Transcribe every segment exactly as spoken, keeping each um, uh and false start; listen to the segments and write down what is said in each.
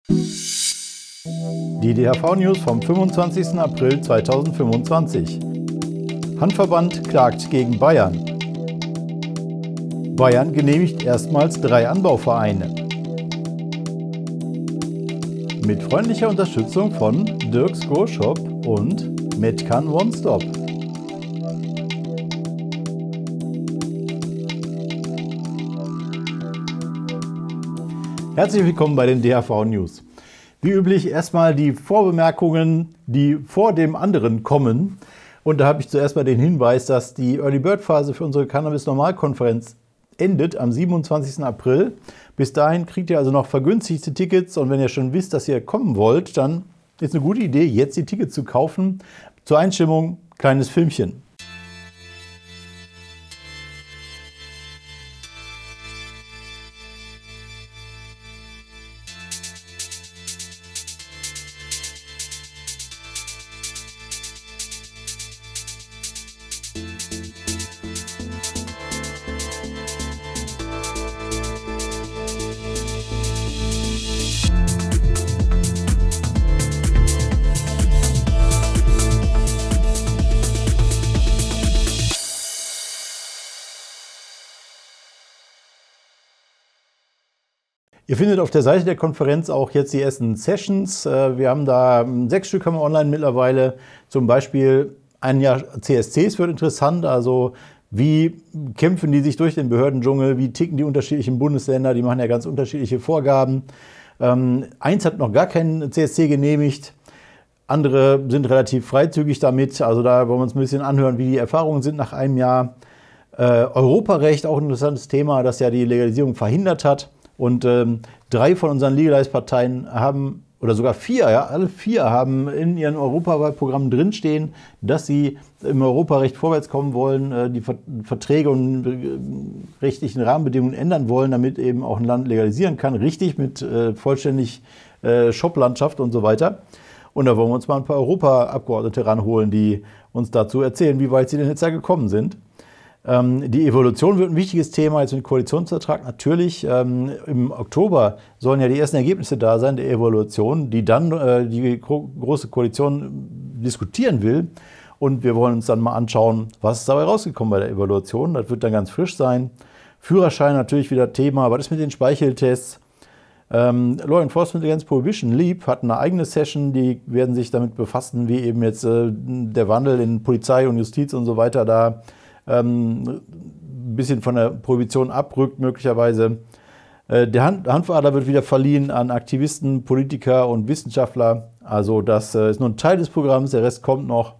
Die D H V-News vom fünfundzwanzigsten April zweitausendfünfundzwanzig. Handverband klagt gegen Bayern. Bayern genehmigt erstmals drei Anbauvereine. Mit freundlicher Unterstützung von Dirks Go-Shop und Metcan One Stop. Herzlich willkommen bei den D H V-News. Wie üblich erstmal die Vorbemerkungen, die vor dem anderen kommen. Und da habe ich zuerst mal den Hinweis, dass die Early Bird Phase für unsere Cannabis-Normalkonferenz endet am siebenundzwanzigsten April. Bis dahin kriegt ihr also noch vergünstigte Tickets. Und wenn ihr schon wisst, dass ihr kommen wollt, dann ist eine gute Idee, jetzt die Tickets zu kaufen. Zur Einstimmung, kleines Filmchen. Ihr findet auf der Seite der Konferenz auch jetzt die ersten Sessions. Wir haben da sechs Stück haben wir online mittlerweile. Zum Beispiel ein Jahr C S Cs wird interessant. Also wie kämpfen die sich durch den Behördendschungel? Wie ticken die unterschiedlichen Bundesländer? Die machen ja ganz unterschiedliche Vorgaben. Ähm, eins hat noch gar keinen C S C genehmigt. Andere sind relativ freizügig damit. Also da wollen wir uns ein bisschen anhören, wie die Erfahrungen sind nach einem Jahr. Äh, Europarecht, auch ein interessantes Thema, das ja die Legalisierung verhindert hat. Und ähm, drei von unseren Legalize-Parteien haben, oder sogar vier, ja, alle vier haben in ihren Europawahlprogrammen drinstehen, dass sie im Europarecht vorwärts kommen wollen, äh, die Verträge und äh, rechtlichen Rahmenbedingungen ändern wollen, damit eben auch ein Land legalisieren kann, richtig mit äh, vollständig äh, Shoplandschaft und so weiter. Und da wollen wir uns mal ein paar Europaabgeordnete ranholen, die uns dazu erzählen, wie weit sie denn jetzt da gekommen sind. Die Evolution wird ein wichtiges Thema, jetzt mit dem Koalitionsvertrag natürlich. Ähm, Im Oktober sollen ja die ersten Ergebnisse da sein der Evaluation, die dann äh, die gro- große Koalition diskutieren will. Und wir wollen uns dann mal anschauen, was ist dabei rausgekommen bei der Evaluation. Das wird dann ganz frisch sein. Führerschein natürlich wieder Thema. Was ist mit den Speicheltests? Ähm, Law Enforcement Against Prohibition, LEAP, hat eine eigene Session, die werden sich damit befassen, wie eben jetzt äh, der Wandel in Polizei und Justiz und so weiter da ein bisschen von der Prohibition abrückt möglicherweise. Der Hand, Hanfadler wird wieder verliehen an Aktivisten, Politiker und Wissenschaftler. Also das ist nur ein Teil des Programms, der Rest kommt noch.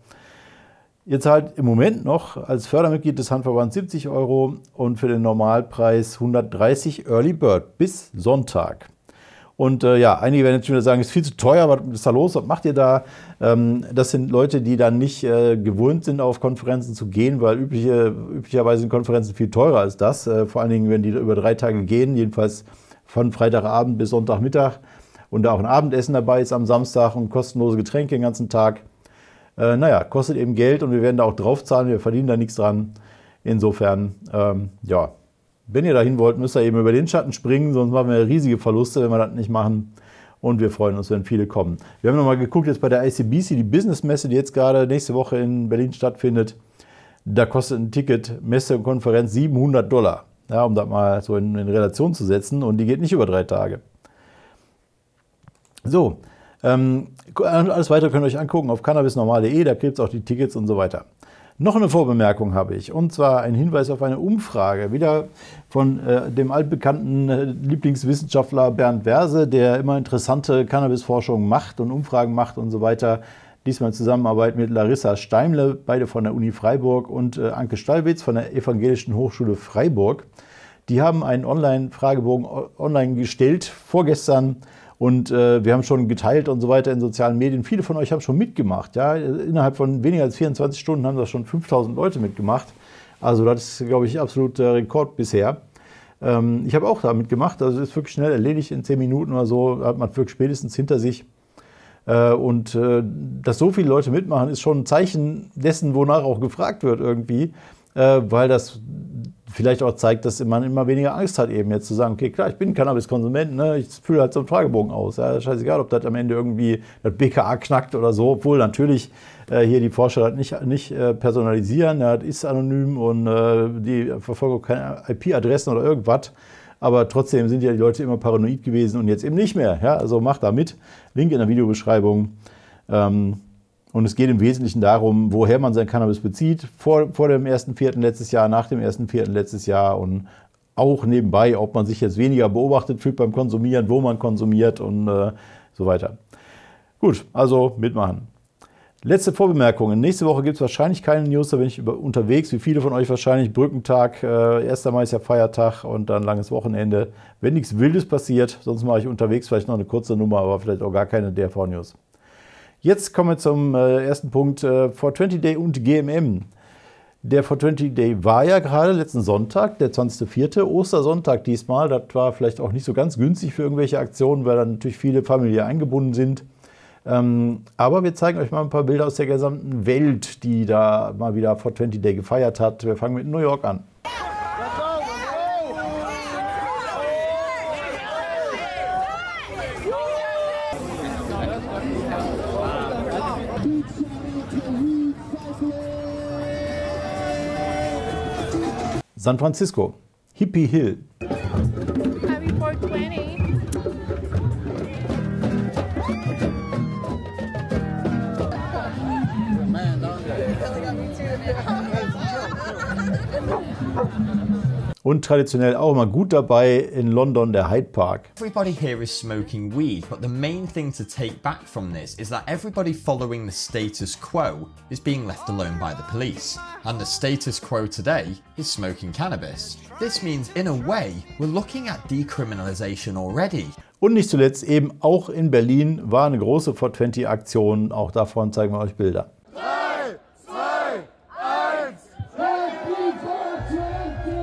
Ihr zahlt im Moment noch als Fördermitglied des Handverbands siebzig Euro und für den Normalpreis hundertdreißig Early Bird bis Sonntag. Und äh, ja, einige werden jetzt schon wieder sagen, es ist viel zu teuer, was ist da los, was macht ihr da? Ähm, das sind Leute, die dann nicht äh, gewohnt sind, auf Konferenzen zu gehen, weil übliche, üblicherweise sind Konferenzen viel teurer als das. Äh, vor allen Dingen, wenn die über drei Tage gehen, jedenfalls von Freitagabend bis Sonntagmittag. Und da auch ein Abendessen dabei ist am Samstag und kostenlose Getränke den ganzen Tag. Äh, naja, kostet eben Geld und wir werden da auch draufzahlen, wir verdienen da nichts dran. Insofern, ähm, ja. Wenn ihr dahin wollt, müsst ihr eben über den Schatten springen, sonst machen wir riesige Verluste, wenn wir das nicht machen. Und wir freuen uns, wenn viele kommen. Wir haben nochmal geguckt, jetzt bei der I C B C, die Business-Messe, die jetzt gerade nächste Woche in Berlin stattfindet. Da kostet ein Ticket, Messe und Konferenz siebenhundert Dollar, ja, um das mal so in, in Relation zu setzen. Und die geht nicht über drei Tage. So, ähm, alles weitere könnt ihr euch angucken auf cannabisnormal punkt de, da gibt es auch die Tickets und so weiter. Noch eine Vorbemerkung habe ich, und zwar ein Hinweis auf eine Umfrage, wieder von äh, dem altbekannten äh, Lieblingswissenschaftler Bernd Werse, der immer interessante Cannabisforschung macht und Umfragen macht und so weiter. Diesmal in Zusammenarbeit mit Larissa Steimle, beide von der Uni Freiburg, und äh, Anke Stallwitz von der Evangelischen Hochschule Freiburg. Die haben einen Online-Fragebogen online gestellt, vorgestern. Und äh, wir haben schon geteilt und so weiter in sozialen Medien. Viele von euch haben schon mitgemacht. Ja? Innerhalb von weniger als vierundzwanzig Stunden haben da schon fünftausend Leute mitgemacht. Also das ist, glaube ich, absoluter Rekord bisher. Ähm, ich habe auch da mitgemacht. Also es ist wirklich schnell erledigt, in zehn Minuten oder so hat man wirklich spätestens hinter sich. Äh, und äh, dass so viele Leute mitmachen, ist schon ein Zeichen dessen, wonach auch gefragt wird irgendwie. äh, weil das vielleicht auch zeigt, dass man immer weniger Angst hat, eben jetzt zu sagen, okay, klar, ich bin Cannabis-Konsument, ne, ich fülle halt so einen Fragebogen aus. Ja, scheißegal, ob das am Ende irgendwie das B K A knackt oder so, obwohl natürlich äh, hier die Forscher das nicht, nicht äh, personalisieren, ja, das ist anonym und äh, die verfolgen keine I P-Adressen oder irgendwas. Aber trotzdem sind ja die Leute immer paranoid gewesen und jetzt eben nicht mehr. Ja, also macht da mit. Link in der Videobeschreibung. Ähm, Und es geht im Wesentlichen darum, woher man sein Cannabis bezieht, vor, vor dem ersten Vierten letztes Jahr, nach dem ersten Vierten letztes Jahr und auch nebenbei, ob man sich jetzt weniger beobachtet fühlt beim Konsumieren, wo man konsumiert und äh, so weiter. Gut, also mitmachen. Letzte Vorbemerkungen. Nächste Woche gibt es wahrscheinlich keine News, da bin ich über, unterwegs, wie viele von euch wahrscheinlich. Brückentag, äh, erster Mai ist ja Feiertag und dann langes Wochenende. Wenn nichts Wildes passiert, sonst mache ich unterwegs vielleicht noch eine kurze Nummer, aber vielleicht auch gar keine D R V-News. Jetzt kommen wir zum äh, ersten Punkt, äh, four twenty Day und G M M. Der four twenty Day war ja gerade letzten Sonntag, der zwanzigster vierte Ostersonntag diesmal. Das war vielleicht auch nicht so ganz günstig für irgendwelche Aktionen, weil dann natürlich viele familiär eingebunden sind. Ähm, aber wir zeigen euch mal ein paar Bilder aus der gesamten Welt, die da mal wieder four twenty Day gefeiert hat. Wir fangen mit New York an. San Francisco, Hippie Hill. Happy four twenty. Und traditionell auch mal gut dabei in London der Hyde Park. Everybody here is smoking weed, but the main thing to take back from this is that everybody following the status quo is being left alone by the police. And the status quo today is smoking cannabis. This means, in a way, we're looking at decriminalization already. Und nicht zuletzt eben auch in Berlin war eine große four twenty Aktion. Auch davon zeigen wir euch Bilder. drei, zwei, eins, Happy four twenty!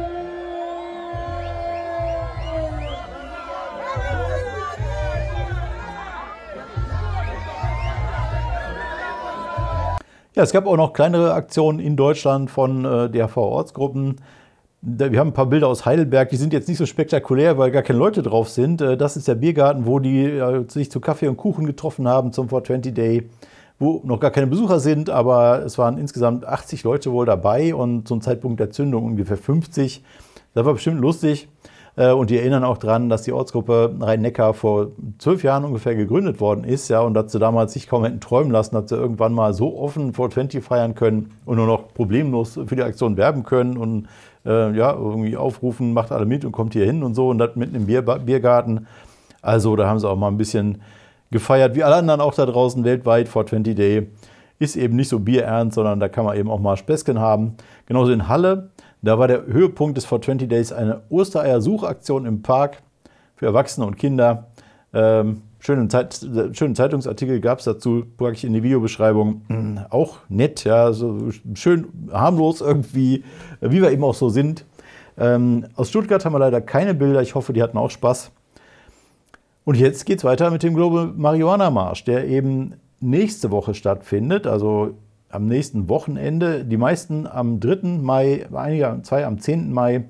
Ja, es gab auch noch kleinere Aktionen in Deutschland von äh, D R V-Ortsgruppen. Wir haben ein paar Bilder aus Heidelberg, die sind jetzt nicht so spektakulär, weil gar keine Leute drauf sind. Äh, das ist der Biergarten, wo die äh, sich zu Kaffee und Kuchen getroffen haben zum four twenty Day, wo noch gar keine Besucher sind, aber es waren insgesamt achtzig Leute wohl dabei und zum Zeitpunkt der Zündung ungefähr fünfzig. Das war bestimmt lustig. Und die erinnern auch daran, dass die Ortsgruppe Rhein-Neckar vor zwölf Jahren ungefähr gegründet worden ist, ja, und dass sie damals sich kaum hätten träumen lassen, dass sie irgendwann mal so offen four twenty feiern können und nur noch problemlos für die Aktion werben können und äh, ja, irgendwie aufrufen, macht alle mit und kommt hier hin und so und das mitten im Bier, Biergarten. Also da haben sie auch mal ein bisschen gefeiert, wie alle anderen auch da draußen weltweit. four twenty Day ist eben nicht so bierernst, sondern da kann man eben auch mal Späßchen haben. Genauso in Halle. Da war der Höhepunkt des four twenty Days eine Ostereier-Suchaktion im Park für Erwachsene und Kinder. Ähm, schönen, Zeit, schönen Zeitungsartikel gab es dazu, packe ich in die Videobeschreibung. Mhm, auch nett, ja, so schön harmlos irgendwie, wie wir eben auch so sind. Ähm, aus Stuttgart haben wir leider keine Bilder, ich hoffe, die hatten auch Spaß. Und jetzt geht es weiter mit dem Global Marihuana Marsch, der eben nächste Woche stattfindet, also am nächsten Wochenende, die meisten am dritten Mai, einige, zwei am zehnten Mai.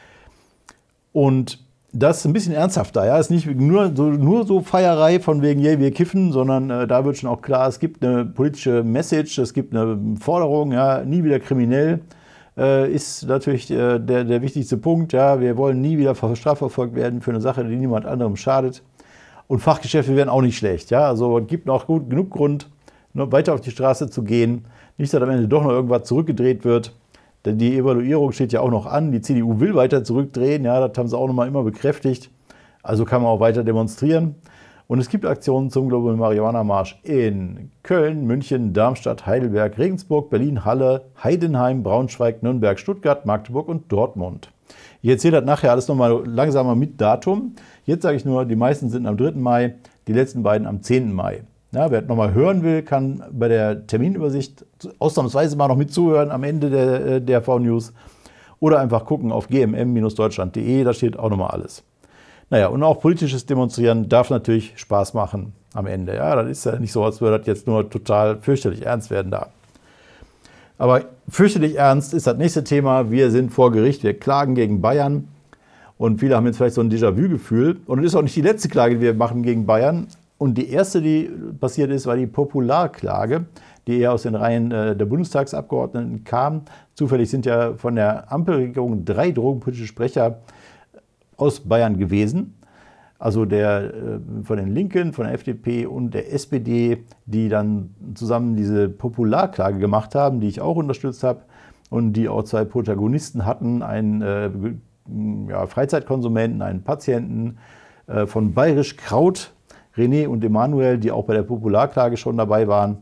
Und das ist ein bisschen ernsthafter. Ja, ist nicht nur so, nur so Feierei von wegen, yeah, wir kiffen, sondern äh, da wird schon auch klar, es gibt eine politische Message, es gibt eine Forderung, ja, nie wieder kriminell, äh, ist natürlich äh, der, der wichtigste Punkt. Ja, wir wollen nie wieder strafverfolgt werden für eine Sache, die niemand anderem schadet. Und Fachgeschäfte werden auch nicht schlecht. Ja, also es gibt noch gut, genug Grund, nur weiter auf die Straße zu gehen. Nicht, dass am Ende doch noch irgendwas zurückgedreht wird. Denn die Evaluierung steht ja auch noch an. Die C D U will weiter zurückdrehen. Ja, das haben sie auch noch mal immer bekräftigt. Also kann man auch weiter demonstrieren. Und es gibt Aktionen zum Global Marihuana Marsch in Köln, München, Darmstadt, Heidelberg, Regensburg, Berlin, Halle, Heidenheim, Braunschweig, Nürnberg, Stuttgart, Magdeburg und Dortmund. Ich erzähle das nachher alles nochmal langsamer mit Datum. Jetzt sage ich nur, die meisten sind am dritten Mai, die letzten beiden am zehnten Mai. Ja, wer nochmal hören will, kann bei der Terminübersicht ausnahmsweise mal noch mit zuhören am Ende der D R V-News oder einfach gucken auf g m m Bindestrich deutschland Punkt de, da steht auch nochmal alles. Naja, und auch politisches Demonstrieren darf natürlich Spaß machen am Ende. Ja, das ist ja nicht so, als würde das jetzt nur total fürchterlich ernst werden da. Aber fürchterlich ernst ist das nächste Thema. Wir sind vor Gericht, wir klagen gegen Bayern. Und viele haben jetzt vielleicht so ein Déjà-vu-Gefühl. Und es ist auch nicht die letzte Klage, die wir machen gegen Bayern. Und die erste, die passiert ist, war die Popularklage, die eher aus den Reihen der Bundestagsabgeordneten kam. Zufällig sind ja von der Ampelregierung drei drogenpolitische Sprecher aus Bayern gewesen. Also der von den Linken, von der F D P und der S P D, die dann zusammen diese Popularklage gemacht haben, die ich auch unterstützt habe und die auch zwei Protagonisten hatten, einen äh, ja, Freizeitkonsumenten, einen Patienten äh, von Bayerisch Kraut, René und Emanuel, die auch bei der Popularklage schon dabei waren.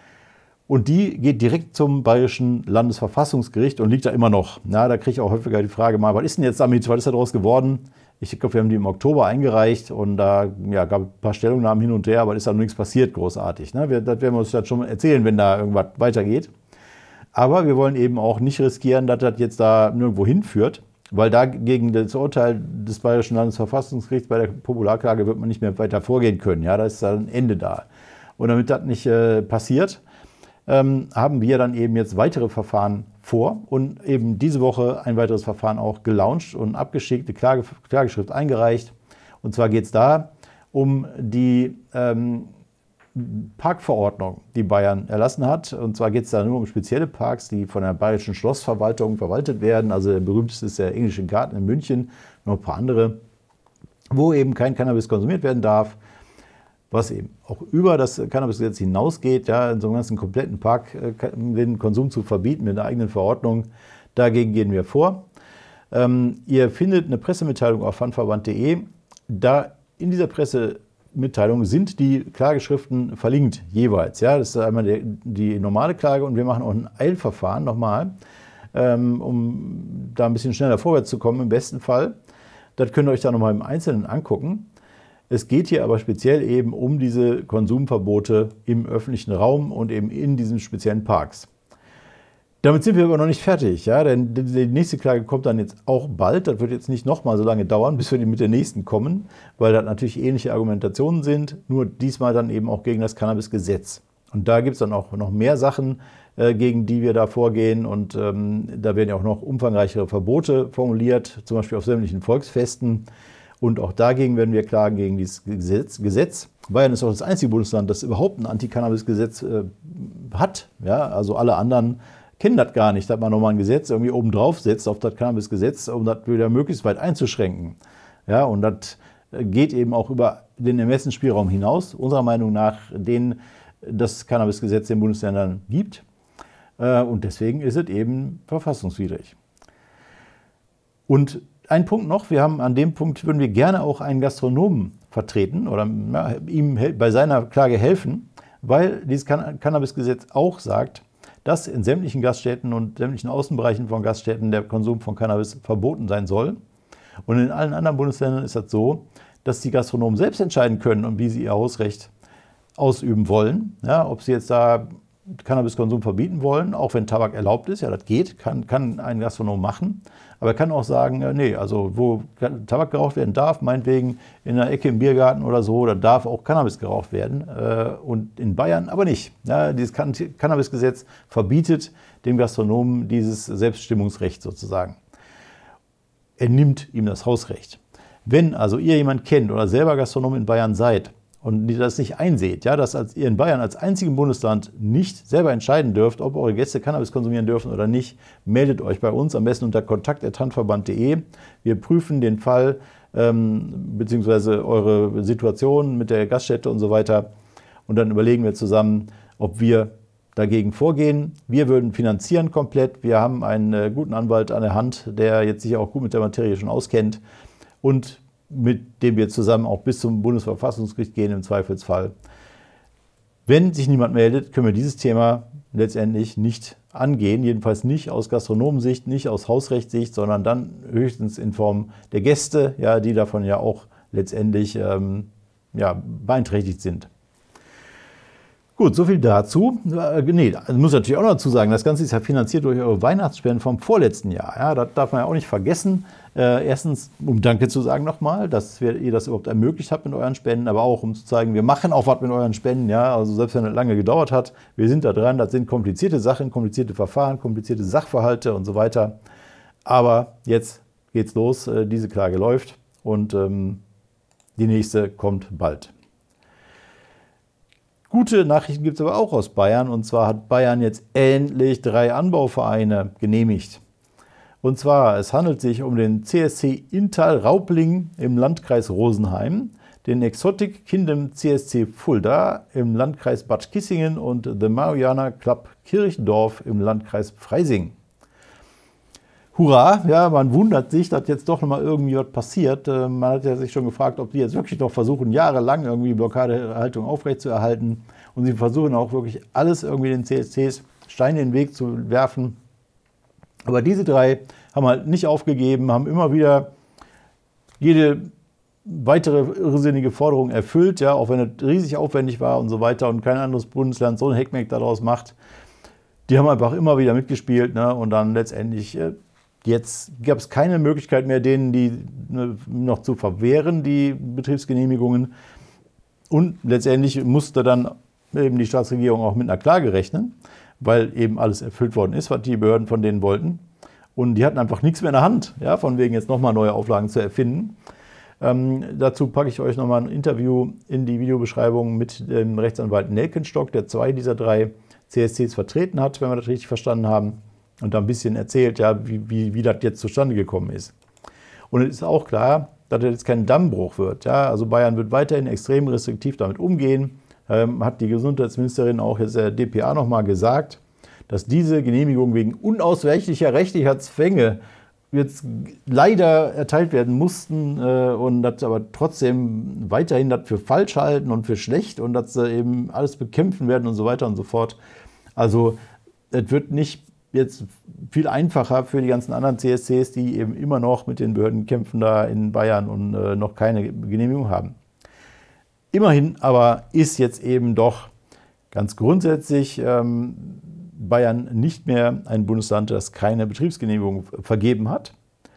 Und die geht direkt zum Bayerischen Landesverfassungsgericht und liegt da immer noch. Na, da kriege ich auch häufiger die Frage mal, was ist denn jetzt damit, was ist daraus geworden? Ich glaube, wir haben die im Oktober eingereicht und da ja, gab es ein paar Stellungnahmen hin und her, aber ist da noch nichts passiert großartig. Ne? Wir, das werden wir uns dann schon erzählen, wenn da irgendwas weitergeht. Aber wir wollen eben auch nicht riskieren, dass das jetzt da nirgendwo hinführt, weil da gegen das Urteil des Bayerischen Landesverfassungsgerichts bei der Popularklage wird man nicht mehr weiter vorgehen können. Ja, da ist dann ein Ende da. Und damit das nicht äh, passiert, ähm, haben wir dann eben jetzt weitere Verfahren vor und eben diese Woche ein weiteres Verfahren auch gelauncht und abgeschickt, eine Klage, Klageschrift eingereicht. Und zwar geht es da um die ähm, Parkverordnung, die Bayern erlassen hat. Und zwar geht es da nur um spezielle Parks, die von der Bayerischen Schlossverwaltung verwaltet werden. Also der berühmteste ist der Englische Garten in München, noch ein paar andere, wo eben kein Cannabis konsumiert werden darf, was eben auch über das Cannabisgesetz hinausgeht, ja, in so einem ganzen kompletten Park äh, den Konsum zu verbieten mit einer eigenen Verordnung. Dagegen gehen wir vor. Ähm, ihr findet eine Pressemitteilung auf funverband punkt de. Da in dieser Pressemitteilung sind die Klageschriften verlinkt jeweils. Ja, das ist einmal die, die normale Klage und wir machen auch ein Eilverfahren nochmal, ähm, um da ein bisschen schneller vorwärts zu kommen im besten Fall. Das könnt ihr euch da nochmal im Einzelnen angucken. Es geht hier aber speziell eben um diese Konsumverbote im öffentlichen Raum und eben in diesen speziellen Parks. Damit sind wir aber noch nicht fertig, ja, denn die nächste Klage kommt dann jetzt auch bald. Das wird jetzt nicht nochmal so lange dauern, bis wir mit der nächsten kommen, weil das natürlich ähnliche Argumentationen sind, nur diesmal dann eben auch gegen das Cannabisgesetz. Und da gibt es dann auch noch mehr Sachen, äh, gegen die wir da vorgehen und ähm, da werden ja auch noch umfangreichere Verbote formuliert, zum Beispiel auf sämtlichen Volksfesten. Und auch dagegen werden wir klagen, gegen dieses Gesetz. Gesetz. Bayern ist auch das einzige Bundesland, das überhaupt ein Anti-Cannabis-Gesetz äh, hat. Ja, also alle anderen kennen das gar nicht, dass man nochmal ein Gesetz irgendwie oben drauf setzt auf das Cannabis-Gesetz, um das wieder möglichst weit einzuschränken. Ja, und das geht eben auch über den Ermessensspielraum hinaus, unserer Meinung nach, den das Cannabis-Gesetz den Bundesländern gibt. Äh, und deswegen ist es eben verfassungswidrig. Und ein Punkt noch, wir haben an dem Punkt, würden wir gerne auch einen Gastronomen vertreten oder ja, ihm bei seiner Klage helfen, weil dieses Cannabisgesetz auch sagt, dass in sämtlichen Gaststätten und sämtlichen Außenbereichen von Gaststätten der Konsum von Cannabis verboten sein soll. Und in allen anderen Bundesländern ist das so, dass die Gastronomen selbst entscheiden können, und wie sie ihr Hausrecht ausüben wollen. Ja, ob sie jetzt da Cannabiskonsum verbieten wollen, auch wenn Tabak erlaubt ist, ja, das geht, kann, kann ein Gastronom machen. Aber er kann auch sagen, äh, nee, also wo Tabak geraucht werden darf, meinetwegen in der Ecke im Biergarten oder so, da darf auch Cannabis geraucht werden. Äh, und in Bayern aber nicht. Ja, dieses Can- Cannabisgesetz verbietet dem Gastronomen dieses Selbstbestimmungsrecht sozusagen. Er nimmt ihm das Hausrecht. Wenn also ihr jemand kennt oder selber Gastronom in Bayern seid, und die das nicht einseht, ja, dass als ihr in Bayern als einzigem Bundesland nicht selber entscheiden dürft, ob eure Gäste Cannabis konsumieren dürfen oder nicht, meldet euch bei uns, am besten unter kontakt at funverband punkt de. Wir prüfen den Fall ähm, bzw. eure Situation mit der Gaststätte und so weiter und dann überlegen wir zusammen, ob wir dagegen vorgehen. Wir würden finanzieren komplett. Wir haben einen äh, guten Anwalt an der Hand, der jetzt sich auch gut mit der Materie schon auskennt und mit dem wir zusammen auch bis zum Bundesverfassungsgericht gehen im Zweifelsfall. Wenn sich niemand meldet, können wir dieses Thema letztendlich nicht angehen, jedenfalls nicht aus Gastronomensicht, nicht aus Hausrechtssicht, sondern dann höchstens in Form der Gäste, ja, die davon ja auch letztendlich ähm, ja, beeinträchtigt sind. Gut, soviel dazu. Äh, nee, ich muss natürlich auch noch dazu sagen, das Ganze ist ja finanziert durch eure Weihnachtsspenden vom vorletzten Jahr. Ja, das darf man ja auch nicht vergessen. Äh, erstens, um Danke zu sagen nochmal, dass wir, ihr das überhaupt ermöglicht habt mit euren Spenden, aber auch um zu zeigen, wir machen auch was mit euren Spenden. Ja, also selbst wenn es lange gedauert hat, wir sind da dran. Das sind komplizierte Sachen, komplizierte Verfahren, komplizierte Sachverhalte und so weiter. Aber jetzt geht's los. Äh, diese Klage läuft und ähm, die nächste kommt bald. Gute Nachrichten gibt es aber auch aus Bayern. Und zwar hat Bayern jetzt endlich drei Anbauvereine genehmigt. Und zwar, es handelt sich um den C S C Inntal-Raupling im Landkreis Rosenheim, den Exotic Kingdom C S C Fulda im Landkreis Bad Kissingen und The Mariana Club Kirchdorf im Landkreis Freising. Hurra, ja, man wundert sich, dass jetzt doch nochmal irgendwie was passiert. Man hat ja sich schon gefragt, ob die jetzt wirklich noch versuchen, jahrelang irgendwie Blockadehaltung aufrechtzuerhalten. Und sie versuchen auch wirklich alles irgendwie den C S Cs Steine in den Weg zu werfen. Aber diese drei haben halt nicht aufgegeben, haben immer wieder jede weitere irrsinnige Forderung erfüllt, ja, auch wenn es riesig aufwendig war und so weiter und kein anderes Bundesland so ein Heckmeck daraus macht. Die haben einfach immer wieder mitgespielt, ne, und dann letztendlich... Äh, Jetzt gab es keine Möglichkeit mehr, denen die noch zu verwehren, die Betriebsgenehmigungen. Und letztendlich musste dann eben die Staatsregierung auch mit einer Klage rechnen, weil eben alles erfüllt worden ist, was die Behörden von denen wollten. Und die hatten einfach nichts mehr in der Hand, ja, von wegen jetzt nochmal neue Auflagen zu erfinden. Ähm, dazu packe ich euch nochmal ein Interview in die Videobeschreibung mit dem Rechtsanwalt Nelkenstock, der zwei dieser drei C S Cs vertreten hat, wenn wir das richtig verstanden haben. Und da ein bisschen erzählt, ja, wie, wie, wie das jetzt zustande gekommen ist. Und es ist auch klar, dass das jetzt kein Dammbruch wird. Ja? Also Bayern wird weiterhin extrem restriktiv damit umgehen. Ähm, hat die Gesundheitsministerin auch jetzt der D P A nochmal gesagt, dass diese Genehmigung wegen unausweichlicher rechtlicher Zwänge jetzt leider erteilt werden mussten äh, und das aber trotzdem weiterhin das für falsch halten und für schlecht und dass sie eben alles bekämpfen werden und so weiter und so fort. Also es wird nicht jetzt viel einfacher für die ganzen anderen C S Cs, die eben immer noch mit den Behörden kämpfen da in Bayern und äh, noch keine Genehmigung haben. Immerhin aber ist jetzt eben doch ganz grundsätzlich ähm, Bayern nicht mehr ein Bundesland, das keine Betriebsgenehmigung vergeben hat.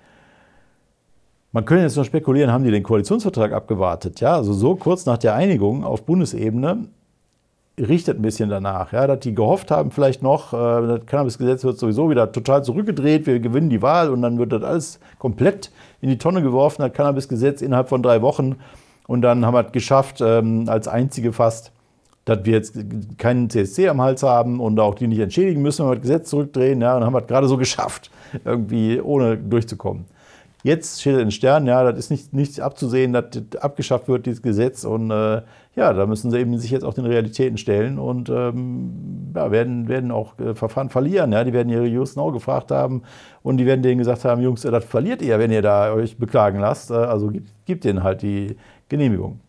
Man könnte jetzt noch spekulieren, haben die den Koalitionsvertrag abgewartet? Ja, also so kurz nach der Einigung auf Bundesebene richtet ein bisschen danach, ja, dass die gehofft haben vielleicht noch, äh, das Cannabisgesetz wird sowieso wieder total zurückgedreht, wir gewinnen die Wahl und dann wird das alles komplett in die Tonne geworfen, das Cannabisgesetz innerhalb von drei Wochen und dann haben wir es geschafft, ähm, als einzige fast, dass wir jetzt keinen C S C am Hals haben und auch die nicht entschädigen müssen, wenn wir das Gesetz zurückdrehen, ja, und dann haben wir es gerade so geschafft, irgendwie ohne durchzukommen. Jetzt steht in den Sternen, ja, das ist nicht, nicht abzusehen, dass das abgeschafft wird, dieses Gesetz. Und äh, ja, da müssen sie eben sich jetzt auch den Realitäten stellen und ähm, ja, werden, werden auch äh, Verfahren verlieren. Ja. Die werden ihre Juristen auch gefragt haben und die werden denen gesagt haben, Jungs, das verliert ihr, wenn ihr da euch beklagen lasst. Also gibt, gibt denen halt die Genehmigung.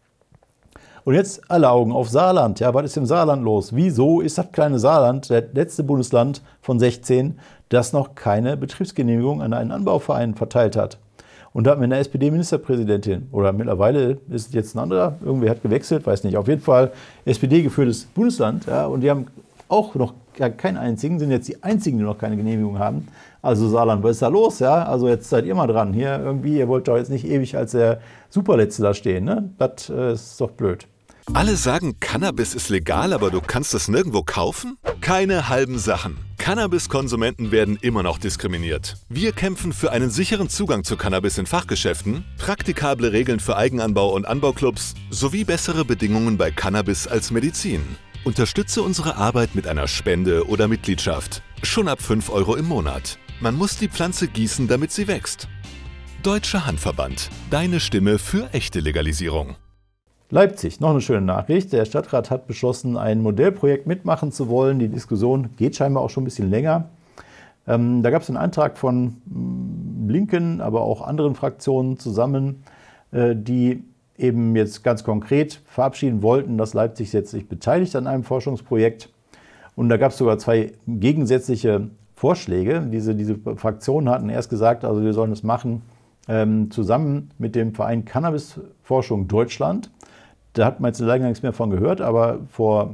Und jetzt alle Augen auf Saarland. Ja, was ist im Saarland los? Wieso ist das kleine Saarland, das letzte Bundesland von sechzehn, das noch keine Betriebsgenehmigung an einen Anbauverein verteilt hat? Und da hatten wir eine S P D-Ministerpräsidentin, oder mittlerweile ist es jetzt ein anderer, irgendwer hat gewechselt, weiß nicht. Auf jeden Fall S P D-geführtes Bundesland. Ja, und die haben auch noch keinen einzigen, sind jetzt die einzigen, die noch keine Genehmigung haben. Also Saarland, was ist da los? Ja? Also jetzt seid ihr mal dran hier irgendwie. Ihr wollt doch jetzt nicht ewig als der Superletzte da stehen. Ne? Das äh, ist doch blöd. Alle sagen, Cannabis ist legal, aber du kannst es nirgendwo kaufen? Keine halben Sachen. Cannabis-Konsumenten werden immer noch diskriminiert. Wir kämpfen für einen sicheren Zugang zu Cannabis in Fachgeschäften, praktikable Regeln für Eigenanbau und Anbauclubs sowie bessere Bedingungen bei Cannabis als Medizin. Unterstütze unsere Arbeit mit einer Spende oder Mitgliedschaft. Schon ab fünf Euro im Monat. Man muss die Pflanze gießen, damit sie wächst. Deutscher Handverband. Deine Stimme für echte Legalisierung. Leipzig, noch eine schöne Nachricht. Der Stadtrat hat beschlossen, ein Modellprojekt mitmachen zu wollen. Die Diskussion geht scheinbar auch schon ein bisschen länger. Ähm, da gab es einen Antrag von Linken, aber auch anderen Fraktionen zusammen, äh, die eben jetzt ganz konkret verabschieden wollten, dass Leipzig jetzt sich beteiligt an einem Forschungsprojekt. Und da gab es sogar zwei gegensätzliche Vorschläge. Diese, diese Fraktionen hatten erst gesagt, also wir sollen es machen ähm, zusammen mit dem Verein Cannabisforschung Deutschland. Da hat man jetzt lange nichts mehr von gehört, aber vor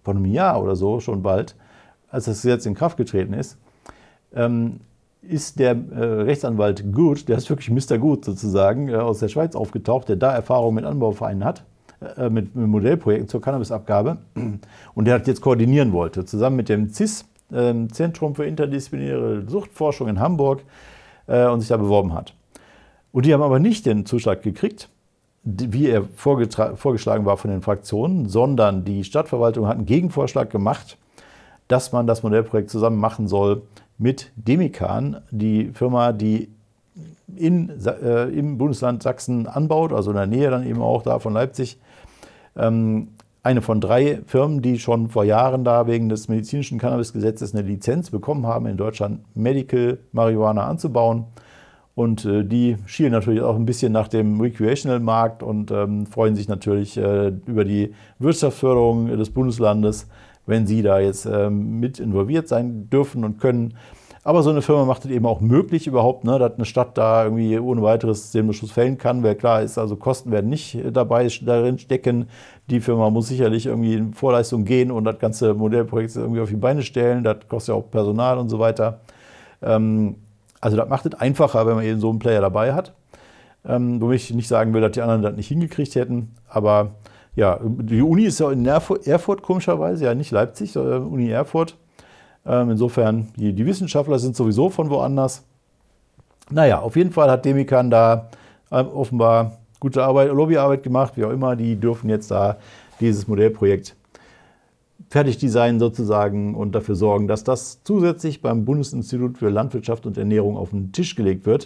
von einem Jahr oder so schon bald, als das Gesetz in Kraft getreten ist, ähm, ist der äh, Rechtsanwalt Good, der ist wirklich Mister Good sozusagen, äh, aus der Schweiz aufgetaucht, der da Erfahrung mit Anbauvereinen hat, äh, mit, mit Modellprojekten zur Cannabisabgabe, und der hat jetzt koordinieren wollte, zusammen mit dem C I S, äh, Zentrum für interdisziplinäre Suchtforschung in Hamburg, äh, und sich da beworben hat. Und die haben aber nicht den Zuschlag gekriegt, wie er vorgeschlagen war von den Fraktionen, sondern die Stadtverwaltung hat einen Gegenvorschlag gemacht, dass man das Modellprojekt zusammen machen soll mit Demikan, die Firma, die in, äh, im Bundesland Sachsen anbaut, also in der Nähe dann eben auch da von Leipzig. Ähm, eine von drei Firmen, die schon vor Jahren da wegen des medizinischen Cannabisgesetzes eine Lizenz bekommen haben, in Deutschland Medical Marihuana anzubauen. Und äh, die schielen natürlich auch ein bisschen nach dem Recreational-Markt und ähm, freuen sich natürlich äh, über die Wirtschaftsförderung des Bundeslandes, wenn sie da jetzt ähm, mit involviert sein dürfen und können. Aber so eine Firma macht es eben auch möglich überhaupt, ne, dass eine Stadt da irgendwie ohne weiteres den Beschluss fällen kann, weil klar ist, also Kosten werden nicht dabei darin stecken. Die Firma muss sicherlich irgendwie in Vorleistung gehen und das ganze Modellprojekt irgendwie auf die Beine stellen. Das kostet ja auch Personal und so weiter. Ähm, Also das macht es einfacher, wenn man eben so einen Player dabei hat. Ähm, womit ich nicht sagen will, dass die anderen das nicht hingekriegt hätten. Aber ja, die Uni ist ja in Erfurt, Erfurt komischerweise, ja nicht Leipzig, sondern Uni Erfurt. Ähm, insofern, die, die Wissenschaftler sind sowieso von woanders. Naja, auf jeden Fall hat Demikan da äh, offenbar gute Arbeit, Lobbyarbeit gemacht, wie auch immer. Die dürfen jetzt da dieses Modellprojekt fertig designen sozusagen und dafür sorgen, dass das zusätzlich beim Bundesinstitut für Landwirtschaft und Ernährung auf den Tisch gelegt wird,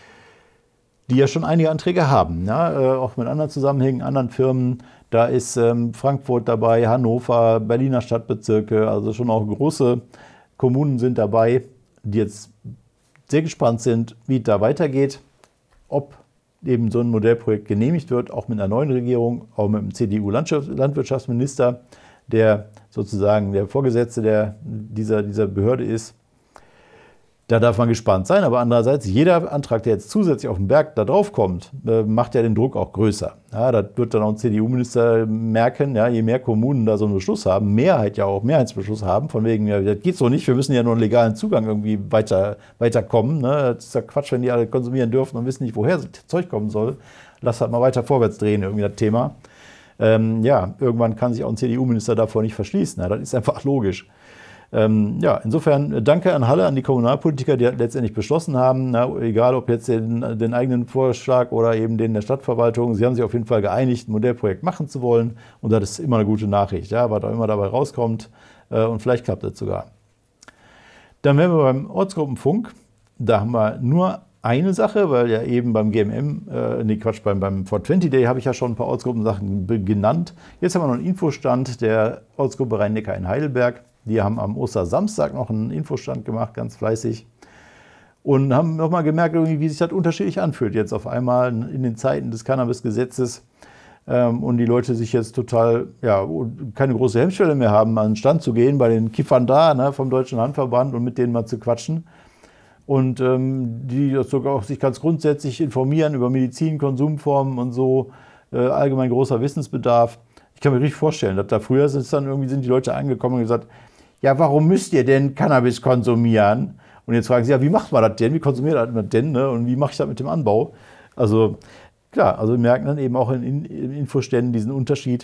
die ja schon einige Anträge haben, ja, äh, auch mit anderen Zusammenhängen, anderen Firmen. Da ist ähm, Frankfurt dabei, Hannover, Berliner Stadtbezirke, also schon auch große Kommunen sind dabei, die jetzt sehr gespannt sind, wie es da weitergeht, ob eben so ein Modellprojekt genehmigt wird, auch mit einer neuen Regierung, auch mit dem C D U-Landwirtschaftsminister, der sozusagen der Vorgesetzte der, dieser, dieser Behörde ist. Da darf man gespannt sein, aber andererseits, jeder Antrag, der jetzt zusätzlich auf den Berg da drauf kommt, macht ja den Druck auch größer. Ja, das wird dann auch ein C D U-Minister merken, ja, je mehr Kommunen da so einen Beschluss haben, Mehrheit ja auch, Mehrheitsbeschluss haben, von wegen, ja, das geht so nicht, wir müssen ja nur einen legalen Zugang irgendwie weiter, weiterkommen. Ne? Das ist ja Quatsch, wenn die alle konsumieren dürfen und wissen nicht, woher das Zeug kommen soll. Lass halt mal weiter vorwärts drehen, irgendwie das Thema. Ähm, ja, irgendwann kann sich auch ein C D U-Minister davor nicht verschließen. Ja, das ist einfach logisch. Ähm, ja, insofern danke an Halle, an die Kommunalpolitiker, die letztendlich beschlossen haben, na, egal ob jetzt den, den eigenen Vorschlag oder eben den der Stadtverwaltung, sie haben sich auf jeden Fall geeinigt, ein Modellprojekt machen zu wollen und das ist immer eine gute Nachricht, ja, was auch immer dabei rauskommt äh, und vielleicht klappt das sogar. Dann wären wir beim Ortsgruppenfunk, da haben wir nur eine Sache, weil ja eben beim G M M, äh, nee Quatsch, beim, beim four twenty Day habe ich ja schon ein paar Ortsgruppensachen genannt. Jetzt haben wir noch einen Infostand der Ortsgruppe Rhein-Neckar in Heidelberg. Die haben am Ostersamstag noch einen Infostand gemacht, ganz fleißig. Und haben nochmal gemerkt, irgendwie, wie sich das unterschiedlich anfühlt jetzt auf einmal in den Zeiten des Cannabis-Gesetzes. Ähm, und die Leute sich jetzt total, ja, keine große Hemmschwelle mehr haben, an den Stand zu gehen, bei den Kiffern da, ne, vom Deutschen Handverband und mit denen mal zu quatschen. Und ähm, die sogar auch sich ganz grundsätzlich informieren über Medizin, Konsumformen und so, äh, allgemein großer Wissensbedarf. Ich kann mir richtig vorstellen, dass da früher sind, dann irgendwie sind die Leute angekommen und gesagt, ja, warum müsst ihr denn Cannabis konsumieren? Und jetzt fragen sie, ja, wie macht man das denn? Wie konsumiert man das denn? Ne? Und wie mache ich das mit dem Anbau? Also klar, also wir merken dann eben auch in, in Infoständen diesen Unterschied.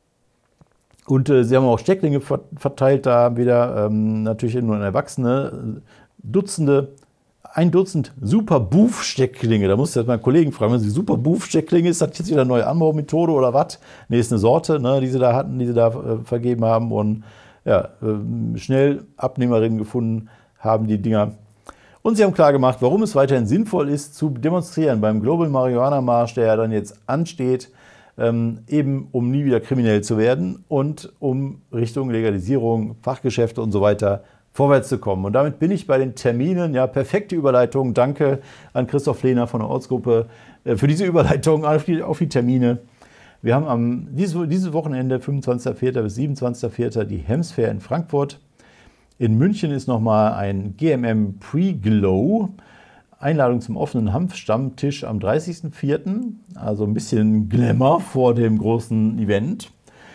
Und äh, sie haben auch Stecklinge verteilt, da wieder ähm, natürlich nur an Erwachsene, Dutzende, ein Dutzend Super-Boof-Stecklinge. Da muss ich jetzt mal Kollegen fragen, wenn sie Super-Boof-Stecklinge ist, das jetzt wieder eine neue Anbaumethode oder was? Nee, ist eine Sorte, ne, die sie da hatten, die sie da äh, vergeben haben und ja, äh, schnell Abnehmerinnen gefunden haben die Dinger. Und sie haben klar gemacht, warum es weiterhin sinnvoll ist, zu demonstrieren beim Global Marihuana March, der ja dann jetzt ansteht, ähm, eben um nie wieder kriminell zu werden und um Richtung Legalisierung, Fachgeschäfte und so weiter vorwärts zu kommen. Und damit bin ich bei den Terminen. Ja, perfekte Überleitung. Danke an Christoph Lehner von der Ortsgruppe äh, für diese Überleitung auf die, auf die Termine. Wir haben am dieses, dieses Wochenende, fünfundzwanzigster vierter bis siebenundzwanzigster vierter die Hemsfair in Frankfurt. In München ist nochmal ein G M M Pre-Glow. Einladung zum offenen Hanfstammtisch am dreißigsten vierten Also ein bisschen Glamour vor dem großen Event.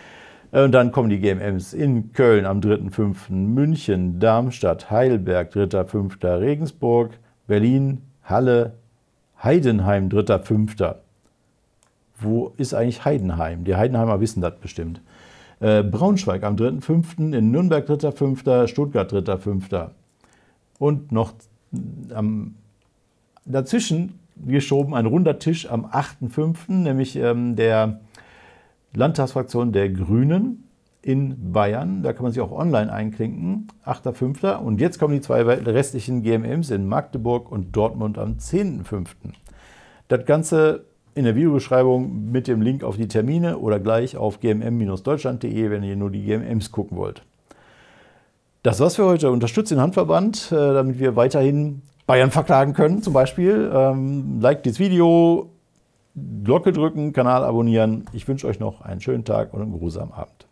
Und dann kommen die G M Ms in Köln am dritten fünften, München, Darmstadt, Heidelberg, dritter fünfter, Regensburg, Berlin, Halle, Heidenheim, dritter fünfter. Wo ist eigentlich Heidenheim? Die Heidenheimer wissen das bestimmt. Äh, Braunschweig am dritten fünften, in Nürnberg dritter fünfter, Stuttgart dritter fünfter. Und noch am, dazwischen geschoben ein runder Tisch am achten fünften, nämlich ähm, der Landtagsfraktion der Grünen in Bayern. Da kann man sich auch online einklinken, achter fünfter. Und jetzt kommen die zwei restlichen G M Ms in Magdeburg und Dortmund am zehnten fünften. Das Ganze in der Videobeschreibung mit dem Link auf die Termine oder gleich auf g m m Bindestrich deutschland punkt de, wenn ihr nur die G M Ms gucken wollt. Das war's für heute. Unterstützt den Handverband, damit wir weiterhin Bayern verklagen können, zum Beispiel. Ähm, liked das Video, Glocke drücken, Kanal abonnieren. Ich wünsche euch noch einen schönen Tag und einen geruhsamen Abend.